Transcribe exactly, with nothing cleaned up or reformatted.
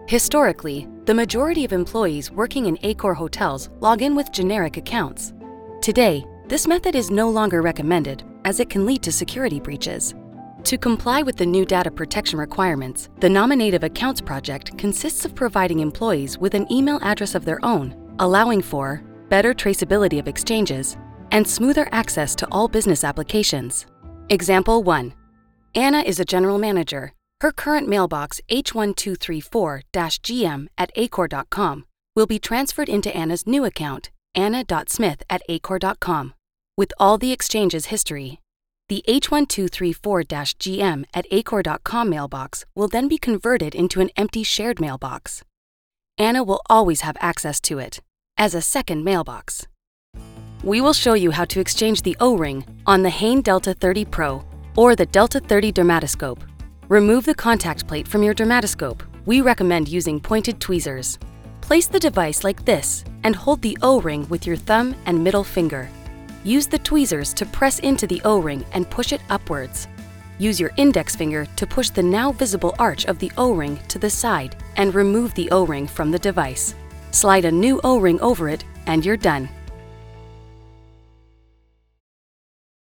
Historically, the majority of employees working in Accor hotels log in with generic accounts. Today, this method is no longer recommended as it can lead to security breaches. To comply with the new data protection requirements, the Nominative Accounts Project consists of providing employees with an email address of their own, allowing for better traceability of exchanges and smoother access to all business applications. Example one. Anna is a general manager. Her current mailbox H one two three four G M at accor dot com will be transferred into Anna's new account, anna dot smith at accor dot com, with all the exchanges history. The H one two three four G M at accor dot com mailbox will then be converted into an empty shared mailbox. Anna will always have access to it, as a second mailbox. We will show you how to exchange the O-ring on the Hain Delta thirty Pro or the Delta thirty dermatoscope. Remove the contact plate from your dermatoscope. We recommend using pointed tweezers. Place the device like this and hold the O-ring with your thumb and middle finger. Use the tweezers to press into the O-ring and push it upwards. Use your index finger to push the now visible arch of the O-ring to the side and remove the O-ring from the device. Slide a new O-ring over it and you're done.